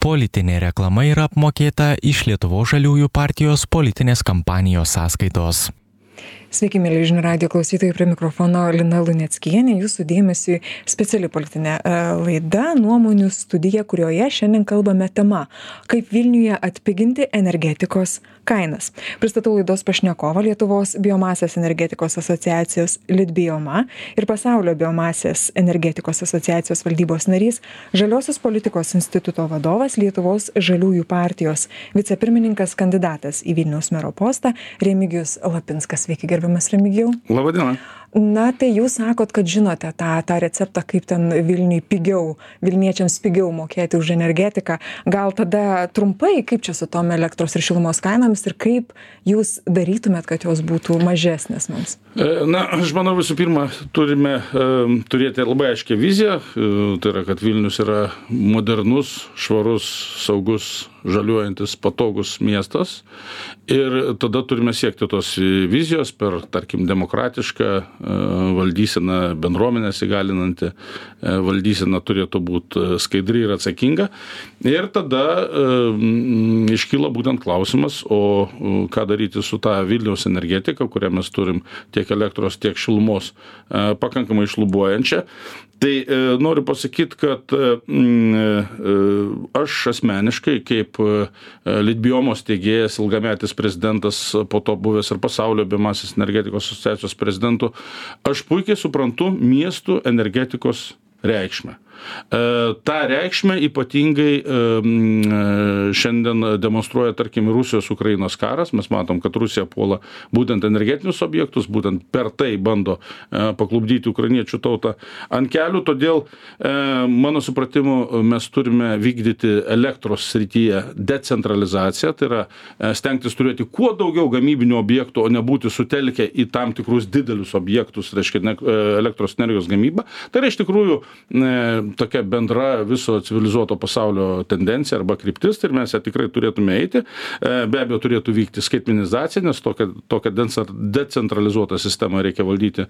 Politinė reklama yra apmokėta iš Lietuvos žaliųjų partijos politinės kampanijos sąskaitos. Sveiki, mėly žinių radijo klausytojai, prie mikrofono Lina Luneckienė. Jūsų dėmesiui speciali politinė laida Nuomonių studija, kurioje šiandien kalbame tema, kaip Vilniuje atpiginti energetikos kainas. Pristatau laidos pašnekovą, Lietuvos biomasės energetikos asociacijos Litbioma ir Pasaulio biomasės energetikos asociacijos valdybos narys, Žaliosios politikos instituto vadovas, Lietuvos žaliųjų partijos vicepirmininkas, kandidatas į Vilniaus mero postą Remigijus Lapinskas. Sveiki, gerbiamas Remigijau. Labadiena. Na, tai jūs sakot, kad žinote tą receptą, kaip ten Vilniečiams pigiau mokėti už energetiką. Gal tada trumpai, kaip čia su tom elektros ir šilumos kainomis ir kaip jūs darytumėt, kad jos būtų mažesnės mums? Na, aš manau, visų pirma, turime turėti labai aiškę viziją. Tai yra, kad Vilnius yra modernus, švarus, saugus, žaliuojantis, patogus miestas. Ir tada turime siekti tos vizijos per, tarkim, demokratišką valdyseną, bendruomenės įgalinanti valdysena turėtų būti skaidri ir atsakinga. Ir tada iškyla būtent klausimas, o ką daryti su ta Vilniaus energetika, kurią mes turim tiek elektros, tiek šilumos pakankamai šlubuojančią. Tai noriu pasakyti, kad aš asmeniškai kaip Litbiomos steigėjas, ilgametis prezidentas, po to buvęs ir Pasaulio biomasės energetikos asociacijos prezidentu, aš puikiai suprantu miestų energetikos reikšmę. Ta reikšmė ypatingai šiandien demonstruoja, tarkim, Rusijos-Ukrainos karas. Mes matom, kad Rusija puola būtent energetinius objektus, būtent per tai bando paklupdyti ukrainiečių tautą ant kelių. Todėl, mano supratimu, mes turime vykdyti elektros srityje decentralizaciją, tai yra stengtis turėti kuo daugiau gamybinių objektų, o nebūti sutelkę į tam tikrus didelius objektus, reiškia elektros energijos gamybą. Tai yra iš tikrųjų tokia bendra viso civilizuoto pasaulio tendencija arba kryptis, ir mes ją tikrai turėtume eiti. Be abejo, turėtų vykti skaitmenizacija, nes tokią decentralizuotą sistemą reikia valdyti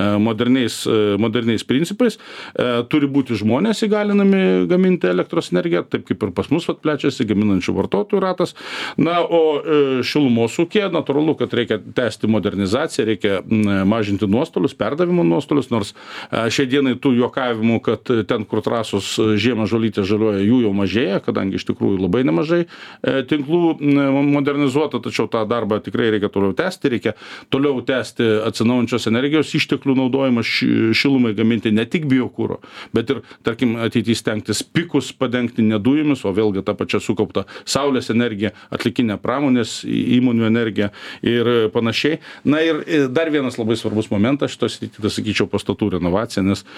moderniais principais. Turi būti žmonės įgalinami gaminti elektros energiją, taip kaip ir pas mus plečiasi gaminančių vartotojų ratas. Na, o šilumos ūkyje natūralu, kad reikia tęsti modernizaciją, reikia mažinti nuostolius, perdavimo nuostolius, nors šiai dienai tų juokavimų, kad ten, kur trasos žiemą žolytė žaliuoja, jų jau mažėja, kadangi iš tikrųjų labai nemažai tinklų modernizuota, tačiau tą darbą tikrai reikia toliau tęsti, reikia toliau tęsti atsinaujančios energijos išteklių naudojimą šilumai gaminti ne tik biokuro, bet ir, tarkim, ateityje stengtis pikus padengti ne dujomis, o vėlgi tą pačią sukauptą saulės energiją, atlikinę pramonės įmonių energiją ir panašiai. Na ir dar vienas labai svarbus momentas šitos srityje, sakyčiau, pastatų renovacija, nes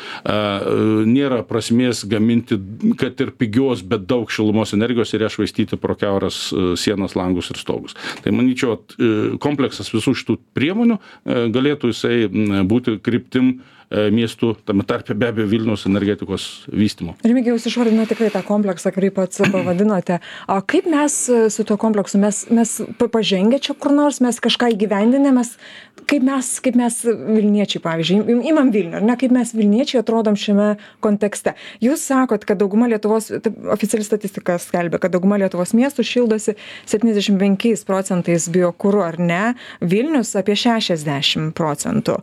nėra prasmės gaminti, kad ir pigios, bet daug šilumos energijos ir ją švaistyti pro kiauras sienas, langus ir stogus. Tai manyčiau, kompleksas visų šitų priemonių galėtų jisai būti kryptim miestų, tame tarpe be abejo Vilniaus energetikos vystymo. Remigijau, jūs išvardinote tikrai tą kompleksą, kurį pats pavadinote. O kaip mes su tuo kompleksu, mes pažengę čia kur nors, mes kažką įgyvendinę, kaip mes Vilniečiai, pavyzdžiui, imam Vilnių, ar ne, kaip mes Vilniečiai atrodom šiame kontekste. Jūs sakot, kad dauguma Lietuvos, oficiali statistika skelbia, kad dauguma Lietuvos miestų šildosi 75% biokuru, ar ne? Vilnius apie 60%.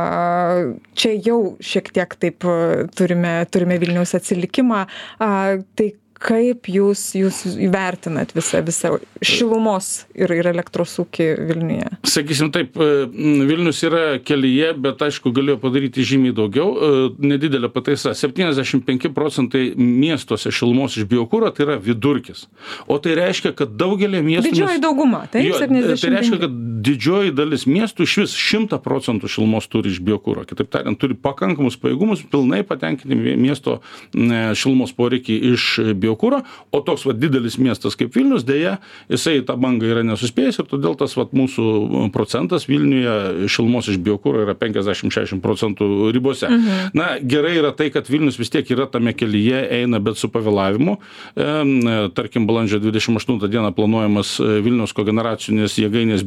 Čia jau šiek tiek taip turime Vilniaus atsilikimą. Tai kaip jūs įvertinat visą šilumos ir elektros ūkį Vilniuje? Sakysim taip, Vilnius yra kelyje, bet aišku galėjo padaryti žymiai daugiau. Nedidelė pataisa. 75% miestuose šilumos iš biokuro tai yra vidurkis. O tai reiškia, kad daugelį miestų... Didžioji dauguma, taip? 75. Tai reiškia, kad didžioji dalis miestų iš vis 100% šilumos turi iš biokuro. Kitaip tariant, turi pakankamus pajėgumus pilnai patenkinti miesto šilumos poreikį iš biokuro, o toks didelis miestas kaip Vilnius, dėja, jisai tą bangą yra nesuspėjęs ir todėl tas mūsų procentas Vilniuje šilumos iš biokuro yra 50-60% ribose. Na, gerai yra tai, kad Vilnius vis tiek yra tame kelyje, eina, bet su pavėlavimu. Tarkim, balandžio 28 dieną planuojamas Vilniaus kogeneracinės jėgainės biokuro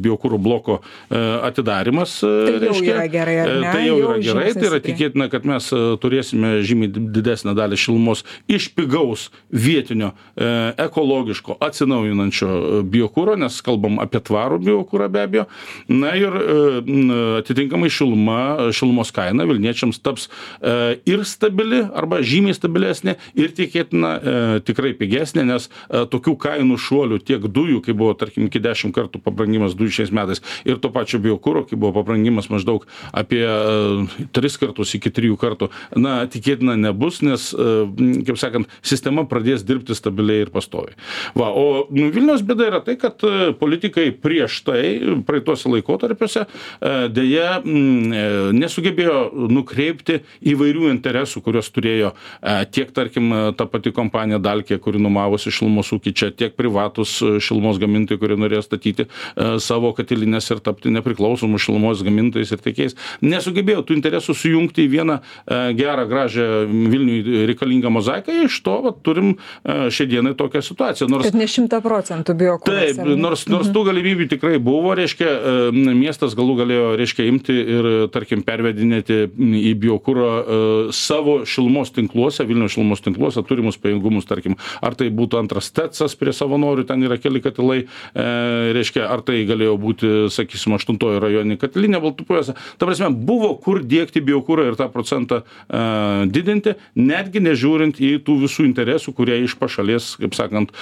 bloko atidarymas. Tai jau yra gerai, ar ne? Tai jau yra gerai, tai yra tikėtina, kad mes turėsime žymiai didesnę dalį šilumos iš pigaus vietinio, ekologiško, atsinaujinančio biokuro, nes kalbam apie tvarų biokurą be abejo. Na ir atitinkamai šilumos kaina Vilniečiams taps ir stabili arba žymiai stabilesnė ir tikėtina tikrai pigesnė, nes tokių kainų šuolių tiek dujų, kai buvo, tarkim, iki 10 kartų pabrangimas dujų šiais metais, ir to pačio biokuro, kai buvo pabrangimas maždaug apie 3 kartus iki 3 kartų, na, tikėtina nebus, nes, kaip sakant, sistema pradės dirbti stabiliai ir pastoviai. Va, o Vilniaus bėda yra tai, kad politikai prieš tai, praeituose laikotarpiuose, dėja nesugebėjo nukreipti įvairių interesų, kurios turėjo tiek, tarkim, ta pati kompanija Dalkė, kuri numavosi šilumos ūkį čia, tiek privatus šilumos gamintojai, kurie norėjo statyti savo katilinės ir tapti nepriklausomų šilumos gamintojais ir tiekėjais. Nesugebėjo tų interesų sujungti į vieną gerą, gražią Vilniui reikalingą mozaiką. Iš to turim šiandienai tokią situaciją. Kad ne 100% biokuras. Taip, nors tų galimybių tikrai buvo, reiškia, miestas galų galėjo, reiškia, imti ir, tarkim, pervedinėti į biokurą savo šilumos tinkluose, Vilniaus šilumos tinkluose turimus pajėgumus, tarkim, ar tai būtų antras Tecas prie Savanorių, ten yra keli katilai, reiškia, ar tai galėjo būti, sakysim, 8 rajoninė katilinė Baltupiuose. Ta prasme, buvo kur dėkti biokurą ir tą procentą didinti, netgi nežiūrint į tų visų interesų, kurie iš pašalies, kaip sakant,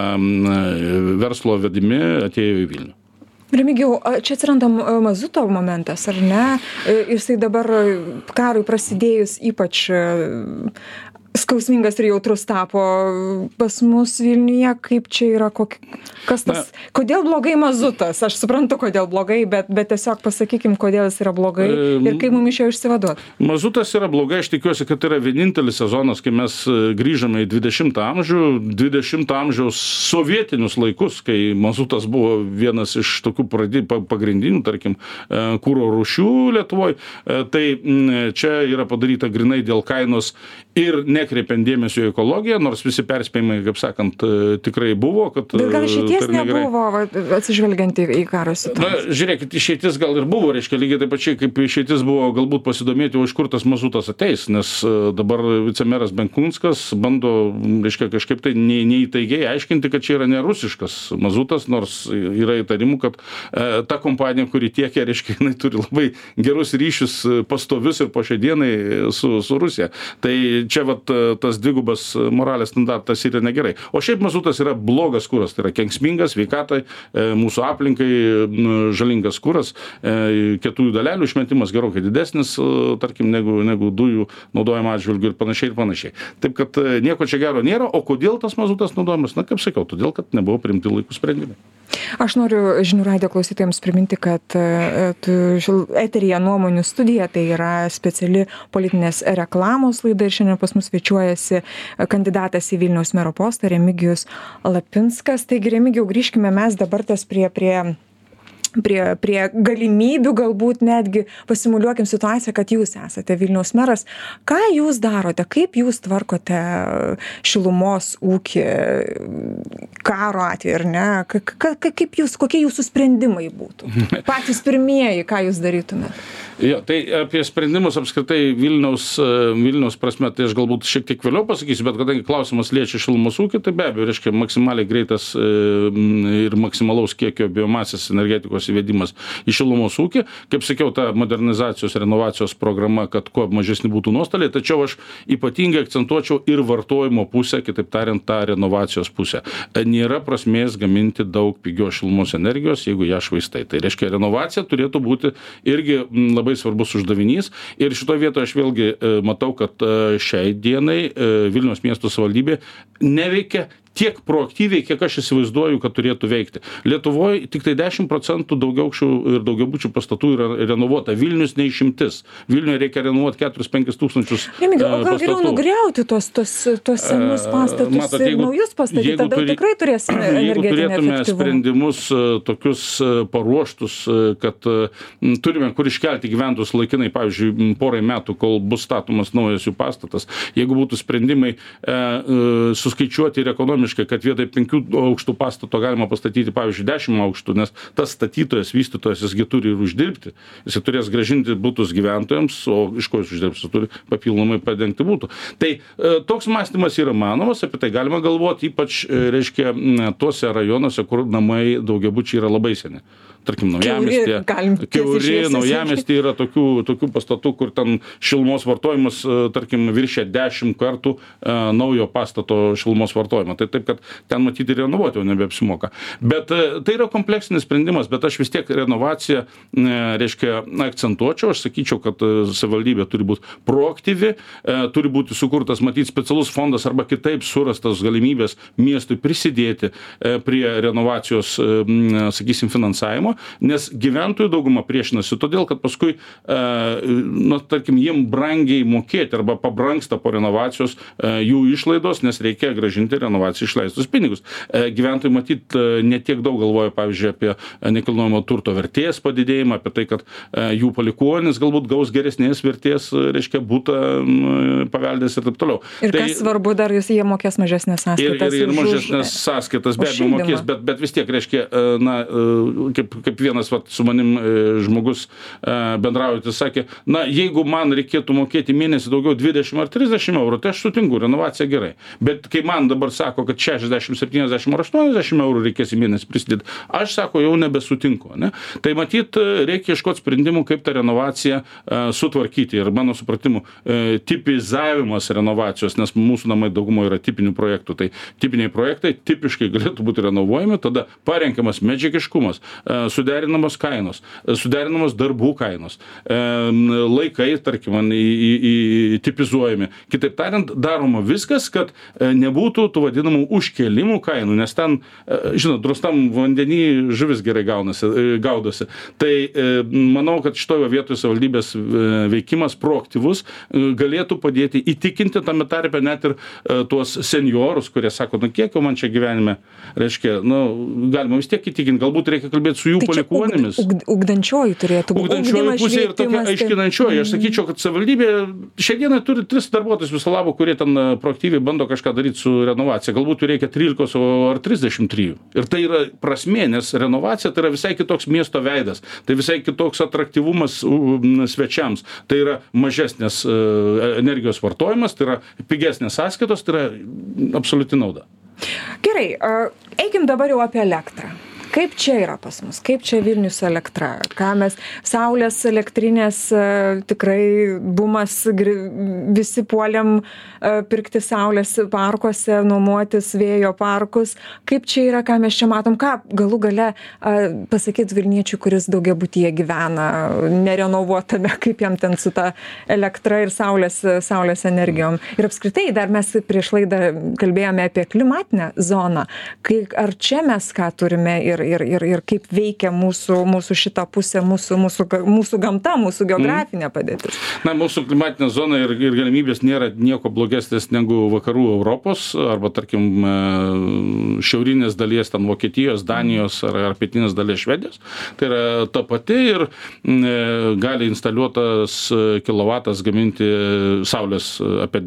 verslo vedimi atėjo į Vilnių. Remigijau, čia atsiranda mazuto momentas, ar ne? Jisai dabar karui prasidėjus ypač skausmingas ir jautrus tapo pas mus Vilniuje, kaip čia yra, kodėl blogai mazutas? Aš suprantu, kodėl blogai, bet tiesiog pasakykim, kodėl jis yra blogai ir kaip mums iš jo išsivaduoti. Mazutas yra blogai, aš tikiuosi, kad tai yra vienintelis sezonas, kai mes grįžame į 20 amžių, 20 amžiaus sovietinius laikus, kai mazutas buvo vienas iš tokių pagrindinių, tarkim, kuro rūšių Lietuvoje. Tai čia yra padaryta grinai dėl kainos ir nekreipiant dėmesio į ekologiją, nors visi perspėjimai, kaip sakant, tikrai buvo, kad... Bet gal išeities nebuvo, atsižvelgiant į karo situaciją? Na, žiūrėkit, išeitis gal ir buvo, reiškia, lygiai taip pačiai, kaip išeitis buvo galbūt pasidomėti, o iš kur tas mazutas ateis, nes dabar vicemeras Benkunskas bando, reiškia, kažkaip tai neįtaigiai aiškinti, kad čia yra ne rusiškas mazutas, nors yra įtarimų, kad ta kompanija, kuri tiekia, reiškia, jinai turi labai gerus ryšius pastovius ir po šiai dienai su Rusija. Tai čia tas dvigubas moralės standartas yra negerai. O šiaip mazutas yra blogas kuras, tai yra kenksmingas sveikatai, mūsų aplinkai, žalingas kuras, kietųjų dalelių išmetimas gerokai didesnis, tarkim, negu dujų naudojimo atžvilgiu ir panašiai. Taip, kad nieko čia gero nėra, o kodėl tas mazutas naudojamas? Na, kaip sakiau, todėl, kad nebuvo priimti laikų sprendimai. Aš noriu žinių radijo klausytojams priminti, kad eteryje nuomonių studija, tai yra speciali politinės reklamos laida ir šiandien pas mus svečiuojasi kandidatas į Vilniaus mero postą Remigijus Lapinskas. Taigi, Remigijau, grįžkime mes dabar prie galimybių, galbūt netgi pasimuliuokim situaciją, kad jūs esate Vilniaus meras. Ką jūs darote? Kaip jūs tvarkote šilumos ūkį karo atveju, ar ne? Kokie jūsų sprendimai būtų? Patys pirmieji, ką jūs darytumėte? Jo, tai apie sprendimus apskritai Vilniaus prasme, tai aš galbūt šiek tiek vėliau pasakysiu, bet kadangi klausimas liečia šilumos ūkį, tai be abejo, reiškia maksimaliai greitas ir maksimalaus kiekio biomasės energetikos įvedimas į šilumos ūkį. Kaip sakiau, ta modernizacijos, renovacijos programa, kad kuo mažesni būtų nuostoliai, tačiau aš ypatingai akcentuočiau ir vartojimo pusę, kitaip tariant, tą renovacijos pusę. Nėra prasmės gaminti daug pigios šilumos energijos, jeigu ją švaistai. Tai reiškia, renovacija turėtų būti irgi labai svarbus uždavinys. Ir šitoje vietoje aš vėlgi matau, kad šiai dienai Vilniaus miesto savivaldybė neveikia tiek proaktyviai, kiek aš įsivaizduoju, kad turėtų veikti. Lietuvoje tik tai 10% daugiaaukščių ir daugiabučių pastatų yra renovuota. Vilnius neišimtis. Vilniuje reikia renovuoti 4-5 tūkstančius pastatų. O gal geriau nugriauti tuos senus pastatus ir naujus pastatyti, tada tikrai turėsime energetinį efektyvumą. Jeigu turėtume sprendimus tokius paruoštus, kad turime kur iškelti gyventojus laikinai, pavyzdžiui, porai metų, kol bus statomas naujas jų pastatas, jeigu būtų sprendimai suskaičiuoti ir ekonomiškai ekonomiškai, kad vietoj 5 aukštų pastato galima pastatyti, pavyzdžiui, 10 aukštų, nes tas statytojas, vystytojas, jisgi turi ir uždirbti. Jis turės grąžinti butus gyventojams, o iš ko jis uždirbs, jis turi papildomai padengti būtų. Tai toks mąstymas yra manomas, apie tai galima galvoti, ypač, reiškia, tuose rajonuose, kur namai daugiabučiai yra labai seni. Tarkim, Naujamiestyje, Kiauri, Naujamiestyje yra tokių pastatų, kur ten šilumos vartojimas, tarkim, viršė 10 kartų naujo pastato šilumos vartojimą. Tai taip, kad ten matyti renovuoti jau nebeapsimoka. Bet tai yra kompleksinis sprendimas, bet aš vis tiek renovaciją, reiškia, akcentuočiau, aš sakyčiau, kad savivaldybė turi būti proaktyvi, turi būti sukurtas, matyti, specialus fondas arba kitaip surastas galimybės miestui prisidėti prie renovacijos, sakysim, finansavimo. Nes gyventojų dauguma priešinasi, todėl, kad paskui, tarkim, jiem brangiai mokėti arba pabrangsta po renovacijos jų išlaidos, nes reikia grąžinti renovacijai išleistus pinigus. Gyventojai matyt ne tiek daug galvoja, pavyzdžiui, apie nekilnojamo turto vertės padidėjimą, apie tai, kad jų palikuonis galbūt gaus geresnės vertės, reiškia, būtą paveldės ir taip toliau. Ir kas svarbu, dar jie mokės mažesnės sąskaitas. Ir mažesnės sąskaitas be abejo mokės, bet vis tiek, reiškia, kaip vienas su manim žmogus bendraujantis sakė, jeigu man reikėtų mokėti mėnesį daugiau 20 ar 30 eurų, tai aš sutinku, renovacija gerai. Bet kai man dabar sako, kad 60, 70 ar 80 eurų reikės į mėnesį prisidėti, aš sako, jau nebesutinku. Ne? Tai matyt, reikia ieškoti sprendimų, kaip tą renovaciją sutvarkyti. Ir mano supratimu, tipizavimas renovacijos, nes mūsų namai daugumo yra tipinių projektų, tai tipiniai projektai tipiškai galėtų būti renovuojami, tada parenkiamas medžiagiškumas, suderinamos kainos, suderinamos darbų kainos, laikai, tarkim, tipizuojami. Kitaip tariant, daroma viskas, kad nebūtų tų vadinamų užkėlimų kainų, nes ten, žinot, drustam vandenį žuvis gerai gaudosi. Tai manau, kad šitoje vietoje savivaldybės veikimas proaktyvus galėtų padėti įtikinti tame tarpe net ir tuos seniorus, kurie sako, kiek jau man čia gyvenime, reiškia, galima vis tiek įtikinti, galbūt reikia kalbėti su jų palikuonimis. Ugdančioji turėtų būti. Ugdančioji pusė ir tokia aiškinančioji. Aš sakyčiau, kad savivaldybė šiandieną turi 3 darbuotojus viso labo, kurie ten proaktyviai bando kažką daryti su renovacija. Galbūt jų reikia 13 ar 33. Ir tai yra prasmė, nes renovacija tai yra visai kitoks miesto veidas. Tai visai kitoks atraktyvumas svečiams. Tai yra mažesnės energijos vartojimas, tai yra pigesnės sąskaitos, tai yra absoliuti nauda. Gerai, eikim dabar jau apie elektrą. Kaip čia yra pas mus? Kaip čia Vilnius elektra? Ką mes, saulės elektrinės, tikrai bumas, visi puolėm pirkti saulės parkuose, nuomotis vėjo parkus. Kaip čia yra, ką mes čia matom? Ką galų gale pasakyti Vilniečiui, kuris daugiabutyje gyvena, nerenovuotame, kaip jam ten su ta elektra ir saulės energijom. Ir apskritai, dar mes prieš laidą kalbėjome apie klimatinę zoną. Ar čia mes ką turime ir kaip veikia mūsų šitą pusę, mūsų gamta, mūsų geografinė padėtis. Mūsų klimatinė zona ir galimybės nėra nieko blogesnės negu vakarų Europos, arba, tarkim, šiaurinės dalies, ten Vokietijos, Danijos ar pietinės dalies Švedijos. Tai yra ta pati ir gali instaliuotas kilovatas gaminti saulės apie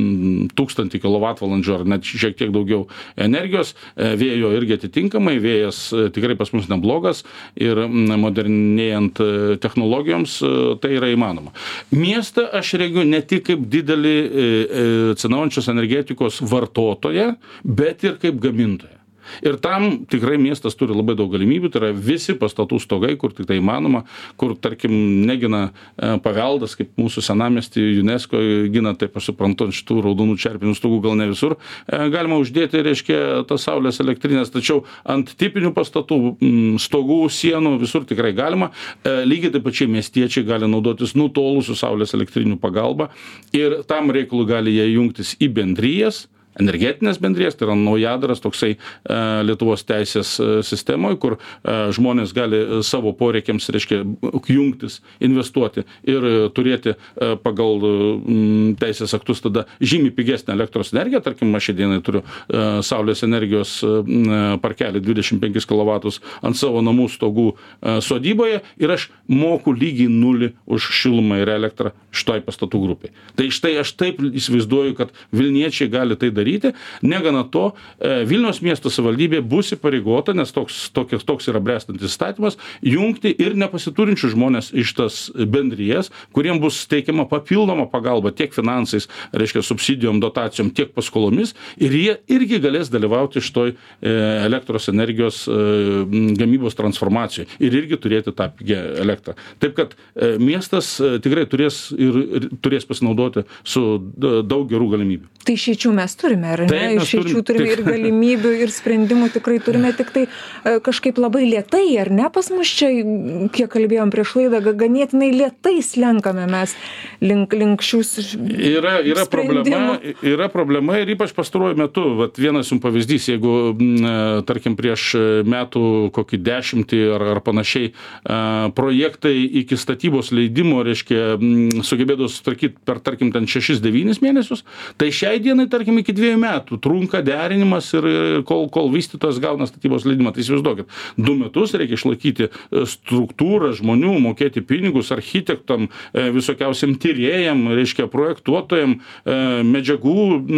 1000 kWh ar net šiek tiek daugiau energijos, vėjo irgi atitinkamai, vėjas tikrai pas mus neblogas ir modernėjant technologijoms tai yra įmanoma. Miestą aš regiu ne tik kaip didelį atsinaujinančios energetikos vartotoją, bet ir kaip gamintoją. Ir tam tikrai miestas turi labai daug galimybių, tai yra visi pastatų stogai, kur tik tai įmanoma, kur, tarkim, negina paveldas, kaip mūsų senamiestį UNESCO gina, taip aš suprantu, šitų raudonų čerpinių stogų gal ne visur, galima uždėti, reiškia, tas saulės elektrinės, tačiau ant tipinių pastatų, stogų, sienų, visur tikrai galima. Lygiai taip pačiai miestiečiai gali naudotis nutolusių saulės elektrinių pagalba ir tam reikalui gali jie jungtis į bendrijas, energetinės bendrijas, tai yra naujadaras toksai Lietuvos teisės sistemoje, kur žmonės gali savo poreikiams, reiškia, jungtis, investuoti ir turėti pagal teisės aktus tada žymiai pigesnę elektros energiją. Tarkim, aš šiandienai turiu saulės energijos parkelį 25 kW ant savo namų stogų sodyboje ir aš moku lygiai 0 už šilumą ir elektrą šitoj pastatų grupiai. Tai štai aš taip įsivaizduoju, kad Vilniečiai gali tai daryti daryti. Negana to, Vilniaus miesto savivaldybė bus įpareigota, nes toks yra bręstantis įstatymas, jungti ir nepasiturinčių žmonės iš tas bendrijas, kuriem bus teikiama papildoma pagalba tiek finansais, reiškia subsidijom, dotacijom, tiek paskolomis, ir jie irgi galės dalyvauti šitoj elektros energijos gamybos transformacijoje ir irgi turėti tą pigią elektrą. Taip kad miestas tikrai turės pasinaudoti su daug gerų galimybių. Tai išeičių mes turime, ar ne? Taip, Išeičių turime ir galimybių, ir sprendimų tikrai turime, tik tai kažkaip labai lėtai, ar ne? Pas mus čia, kiek kalbėjom prieš laidą, ganėtinai lėtai slenkame mes link šių sprendimų. Yra problema ir ypač pastaruoju metu. Vat vienas jums pavyzdys, jeigu, tarkim, prieš metų kokį 10 ar panašiai projektai iki statybos leidimo, reiškia, sugebėdavo sutvarkyti per, tarkim, ten 6-9 mėnesius, tai šiai dienai, tarkim, iki 2 metų trunka derinimas ir kol vystytojas gauna statybos leidimą. Tai įsivaizduokit, 2 metus reikia išlaikyti struktūrą žmonių, mokėti pinigus architektam, visokiausiam tyrėjam, reiškia, projektuotojam, medžiagų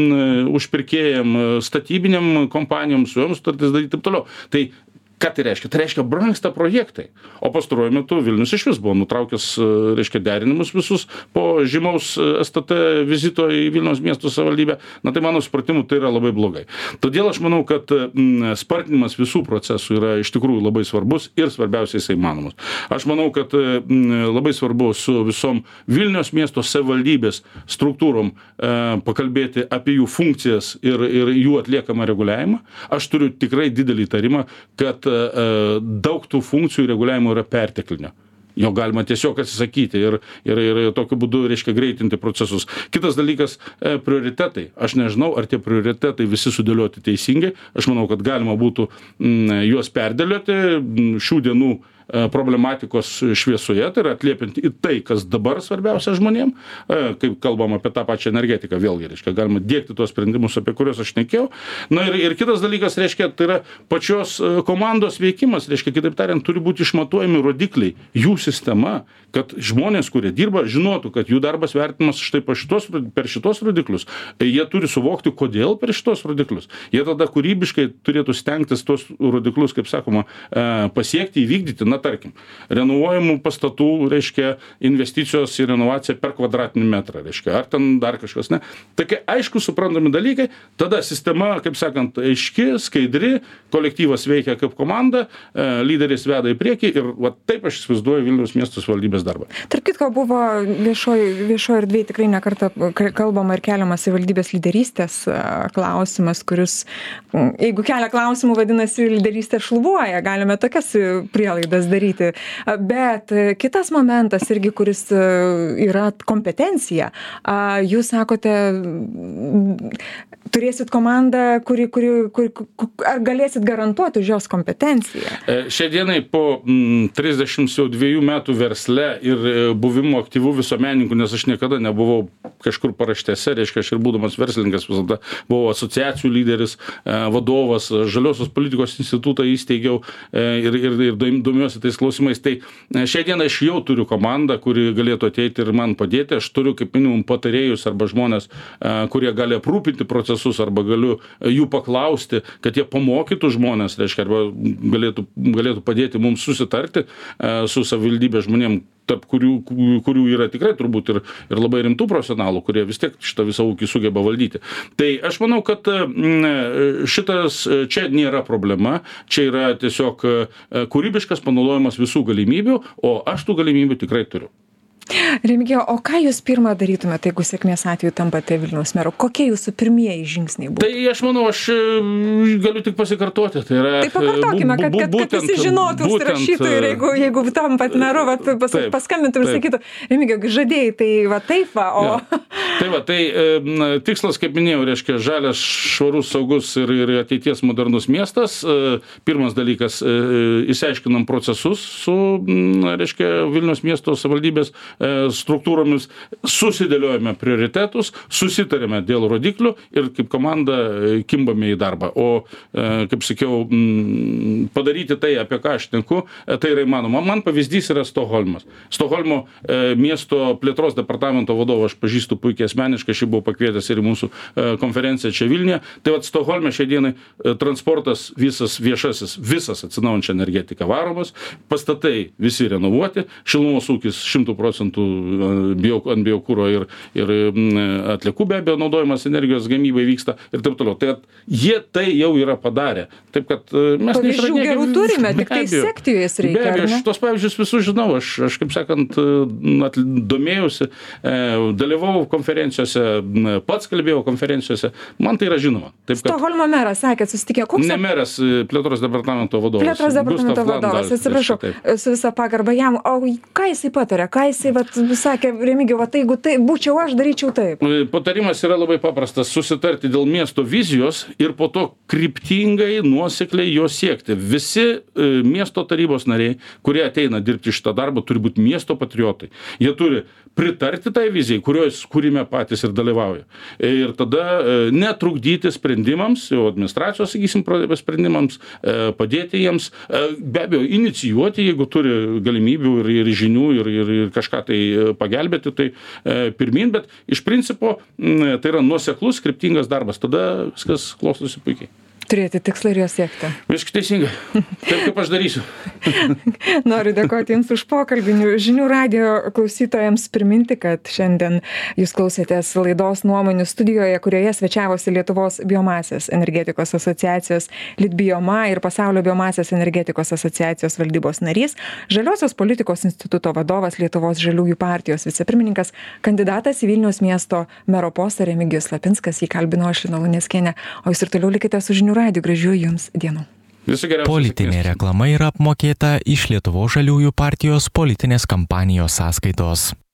užpirkėjam, statybiniam kompanijom, su joms sutartis daryti taip toliau. Tai ką tai reiškia? Tai reiškia, brangsta projektai. O pastaruoju metu Vilnius iš vis buvo nutraukęs, reiškia, derinimus visus po žymaus STT vizito į Vilniaus miesto savivaldybę. Na tai mano supratimu tai yra labai blogai. Todėl aš manau, kad spartinimas visų procesų yra iš tikrųjų labai svarbus ir svarbiausiai jisai įmanomas. Aš manau, kad labai svarbu su visom Vilniaus miesto savivaldybės struktūrom pakalbėti apie jų funkcijas ir jų atliekamą reguliavimą. Aš turiu tikrai didelį įtarimą, kad daug tų funkcijų reguliavimo yra perteklinio. Jo galima tiesiog atsisakyti ir tokiu būdu, reiškia, greitinti procesus. Kitas dalykas – prioritetai. Aš nežinau, ar tie prioritetai visi sudėlioti teisingai. Aš manau, kad galima būtų juos perdėlioti šių dienų problematikos šviesoje, tai yra atliepiant į tai, kas dabar svarbiausia žmonėm, kaip kalbam apie tą pačią energetiką, vėlgi, reiškia, galima dėkti tuos sprendimus, apie kuriuos aš šnekėjau. Na ir kitas dalykas, reiškia, tai yra pačios komandos veikimas, reiškia, kitaip tariant, turi būti išmatuojami rodikliai, jų sistema, kad žmonės, kurie dirba, žinotų, kad jų darbas vertinamas štai per šitos rodiklius. Jie turi suvokti, kodėl per šitos rodiklius. Jie tada kūrybiškai turėtų stengtis tos rodiklius, kaip sakoma, pasiekti, įvykdyti. Na, tarkim, renovuojamų pastatų, reiškia, investicijos į renovaciją per kvadratinį metrą, reiškia, ar ten dar kažkas, ne. Tokie aišku suprantami dalykai, tada sistema, kaip sakant, aiški, skaidri, kolektyvas veikia kaip komanda, lyderis veda į priekį ir va taip aš įsivaizduoju Vilniaus miesto savivaldybės darbą. Tarp kitko buvo viešoje erdvėje tikrai nekartą kalbama ir keliamas savivaldybės lyderystės klausimas, kuris, jeigu kelia klausimų, vadinasi, lyderystė šlubuoja, galime tokias prielaidas daryti. Bet kitas momentas irgi, kuris yra kompetencija. Jūs sakote, turėsit komandą, kuri ar galėsit garantuoti už jos kompetenciją? Šiai dienai po 32 metų versle ir buvimo aktyvų visuomenininkų, nes aš niekada nebuvau kažkur paraštėse, reiškia, aš ir būdamas verslininkas visada buvau asociacijų lyderis, vadovas, Žaliosios politikos institutą įsteigiau ir domiuosi tais klausimais. Tai šiai dieną aš jau turiu komandą, kuri galėtų ateiti ir man padėti. Aš turiu kaip minimum patarėjus arba žmonės, kurie gali aprūpinti procesus, arba galiu jų paklausti, kad jie pamokytų žmonės, reiškia, arba galėtų padėti mums susitarti su savivaldybės žmonėm, tarp kurių yra tikrai turbūt ir labai rimtų profesionalų, kurie vis tiek šitą visą ūkį sugeba valdyti. Tai aš manau, kad šitas čia nėra problema, čia yra tiesiog kūrybiškas panaudojimas visų galimybių, o aš tų galimybių tikrai turiu. Remigijau, o ką jūs pirmą darytumėte, jeigu sėkmės atveju tampate Vilniaus meru? Kokie jūsų pirmieji žingsniai būtų? Tai aš manau, aš galiu tik pasikartoti. Tai yra, tai pakartokime, kad visi žinotų, rašytojai, jeigu tampat meru, paskambintum ir sakytų, Remigijau, žadėjai, tai va taip va, o... Ja. Tai tikslas, kaip minėjau, reiškia, žalias, švarus, saugus ir ateities modernus miestas. Pirmas dalykas, išsiaiškinam procesus su, reiškia, Vilniaus miesto savivaldybės struktūromis, susidėliojame prioritetus, susitarėme dėl rodiklių ir kaip komanda kimbame į darbą. O, kaip sakiau, padaryti tai, apie ką aš šneku, tai yra įmanoma. Man pavyzdys yra Stokholmas. Stokholmo miesto plėtros departamento vadovą aš pažįstu puikiai asmeniškai, aš buvau pakvietęs ir į mūsų konferenciją čia Vilniuje. Tai vat Stokholme šiai dienai transportas visas viešasis, visas atsinaujančia energetika varomas, pastatai visi renovuoti, šilumos ūkis 100% ant biokuro ir atliekų be abejo naudojimas energijos gamybai vyksta ir taip toliau. Tai jie tai jau yra padarę. Taip kad mes pavyzdžių gerų turime, tik tai sekti jais reikia. Be abejo, aš tos pavyzdžius visus žinau, aš kaip sakant, domėjausi, dalyvavau konferencijose, pats kalbėjau konferencijose, man tai yra žinoma. Taip, kad Stokholmo meras sakė, susitikė, koks? Ne meras, plėtros departamento vadovas. Plėtros departamento vadovas, atsiprašau, su visą pagarbą jam, o ką jisai patarė, ką jisai sakė, Remigijau, jeigu tai būčiau aš, daryčiau taip. Patarimas yra labai paprastas, susitarti dėl miesto vizijos ir po to kryptingai, nuosekliai jo siekti. Visi miesto tarybos nariai, kurie ateina dirbti šitą darbą, turi būti miesto patriotai. Jie turi pritarti tai vizijai, kurios kūrime patys ir dalyvauja. Ir tada netrukdyti sprendimams, jau administracijos, sakysim, sprendimams, padėti jiems, be abejo, inicijuoti, jeigu turi galimybių ir žinių ir kažką tai pagelbėti, tai pirmin, bet iš principo tai yra nuoseklus, kryptingas darbas, tada viskas klostosi puikiai. Turėti tikslą ir jo siekti. Visiškai teisingai. Taip, kaip aš darysiu. Noriu dėkoti Jums už pokalbį. Žinių radijo klausytojams priminti, kad šiandien Jūs klausėtės laidos Nuomonių studijoje, kurioje svečiavosi Lietuvos biomasės energetikos asociacijos Litbioma ir Pasaulio biomasės energetikos asociacijos valdybos narys, Žaliosios politikos instituto vadovas, Lietuvos žaliųjų partijos vicepirmininkas, kandidatas į Vilniaus miesto mero postą Remigijus Lapinskas. Jį kalbino aš, Lina Luneckienė. O Jūs ir toliau likite su Žinių radiju. Gražių Jums dienų. Politinė reklama yra apmokėta iš Lietuvos žaliųjų partijos politinės kampanijos sąskaitos.